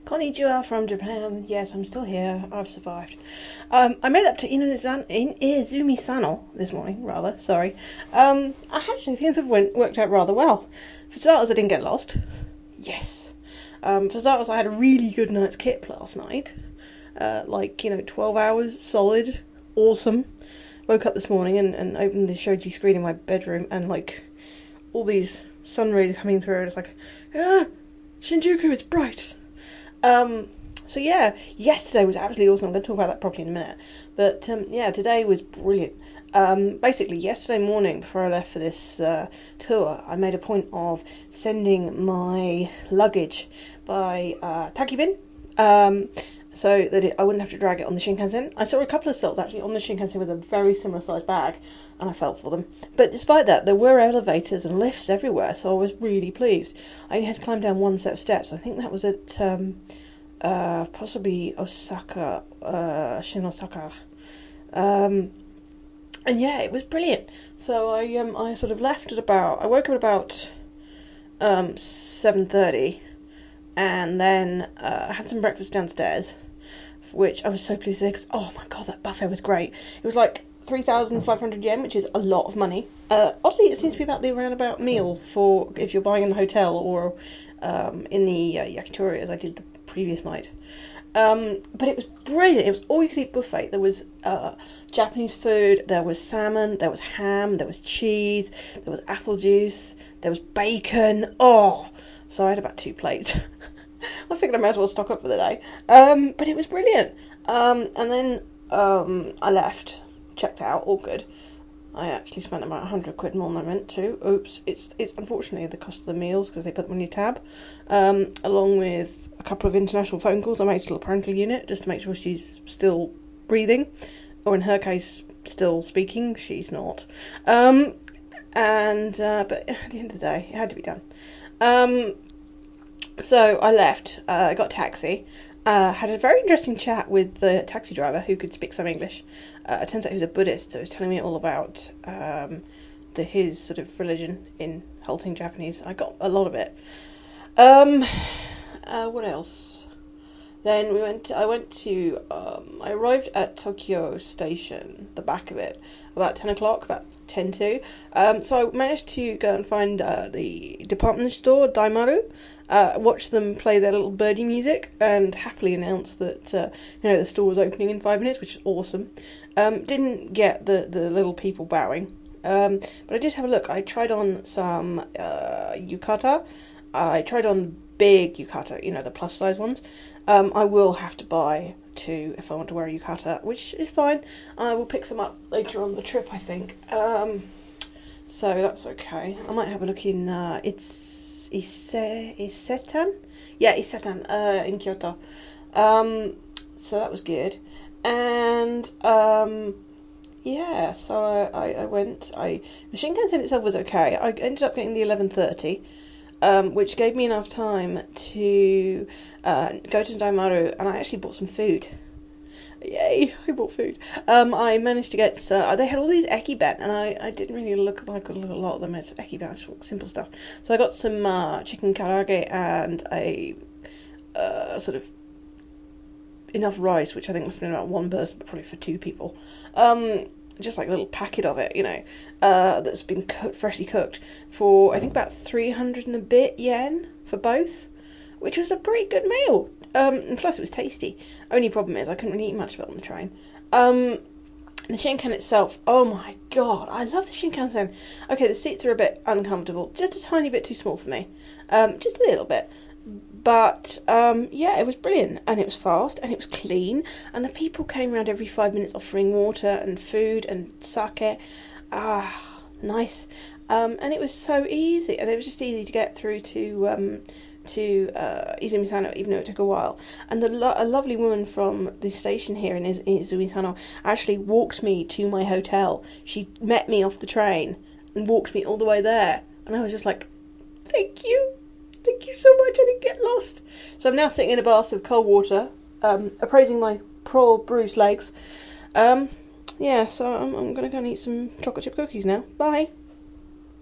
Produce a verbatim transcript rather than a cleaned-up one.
Konnichiwa from Japan. Yes, I'm still here. I've survived. Um, I made up to Inuzan- In- Izumi Sano this morning, rather. Sorry. Um, I actually things have went, worked out rather well. For starters, I didn't get lost. Yes. Um, for starters, I had a really good night's kip last night. Uh, like, you know, twelve hours solid. Awesome. Woke up this morning and, and opened the Shoji screen in my bedroom and, like, all these sun rays coming through. And it's like, ah, Shinjuku, it's bright. Um, so yeah, yesterday was absolutely awesome. I'm going to talk about that properly in a minute. But um, yeah, today was brilliant. Um, basically, yesterday morning, before I left for this uh, tour, I made a point of sending my luggage by uh, Takibin, um, so that it, I wouldn't have to drag it on the Shinkansen. I saw a couple of stalls actually on the Shinkansen with a very similar sized bag, and I felt for them. But despite that, there were elevators and lifts everywhere, so I was really pleased. I only had to climb down one set of steps. I think that was at um, uh, possibly Osaka, uh, Shin Osaka. Um, and yeah, it was brilliant. So I um I sort of left at about I woke up at about um seven thirty, and then uh, I had some breakfast downstairs, which I was so pleased with because oh my god, that buffet was great. It was like three thousand five hundred yen, which is a lot of money. Uh, oddly, it seems to be about the roundabout meal for if you're buying in the hotel or um, in the uh, yakitori as I did the previous night. Um, but it was brilliant. It was all you could eat buffet. There was uh, Japanese food, there was salmon, there was ham, there was cheese, there was apple juice, there was bacon. Oh, so I had about two plates. I figured I might as well stock up for the day. Um, but it was brilliant. Um, and then um, I left, checked out, all good. I actually spent about one hundred quid more than I meant to. Oops. It's it's unfortunately the cost of the meals because they put them on your tab. Um, along with a couple of international phone calls. I made to the parental unit just to make sure she's still breathing. Or in her case, still speaking. She's not. Um, and, uh, but at the end of the day, it had to be done. Um, so I left. I uh, got a taxi. Uh, had a very interesting chat with the taxi driver who could speak some English. Uh, it turns out he was a Buddhist, so he was telling me all about um, the his sort of religion in halting Japanese. I got a lot of it. Um, uh, what else? Then we went. To, I went to. Um, I arrived at Tokyo Station, the back of it, about ten o'clock, about ten to. Um, so I managed to go and find uh, the department store Daimaru. Uh, watch them play their little birdie music and happily announce that uh, you know the store was opening in five minutes, which is awesome. Um, didn't get the, the little people bowing, um, but I did have a look. I tried on some uh, yukata. I tried on big yukata, you know, the plus size ones. Um, I will have to buy two if I want to wear a yukata, which is fine. I will pick some up later on the trip, I think. Um, so that's okay. I might have a look in. Uh, it's. Ise, Isetan? Yeah, Isetan, uh, in Kyoto. Um, so that was good. And, um, yeah, so I, I, I went, I, the Shinkansen itself was okay. I ended up getting the eleven thirty, um, which gave me enough time to, uh, go to Daimaru, and I actually bought some food. Yay, I bought food. Um, I managed to get, uh, they had all these ekiben, and I, I didn't really look like a lot of them as ekiben, just simple stuff. So I got some uh, chicken karaage and a uh, sort of enough rice, which I think must have been about one person, but probably for two people. Um, just like a little packet of it, you know, uh, that's been cooked, freshly cooked, for I think about three hundred and a bit yen for both, which was a pretty good meal. Um, and plus it was tasty. Only problem is I couldn't really eat much of it on the train. Um, the Shinkansen itself, oh my god, I love the Shinkansen. Okay, the seats are a bit uncomfortable, just a tiny bit too small for me. Um, just a little bit. But, um, yeah, it was brilliant, and it was fast, and it was clean, and the people came around every five minutes offering water and food and sake. Ah, nice. Um, and it was so easy, and it was just easy to get through to, um, to uh, Izumi Sano, even though it took a while. And the lo- a lovely woman from the station here in Iz- Izumi Sano actually walked me to my hotel. She met me off the train and walked me all the way there. And I was just like, thank you. Thank you so much. I didn't get lost. So I'm now sitting in a bath of cold water, um, appraising my poor bruised legs. Um, yeah, so I'm, I'm going to go and eat some chocolate chip cookies now. Bye.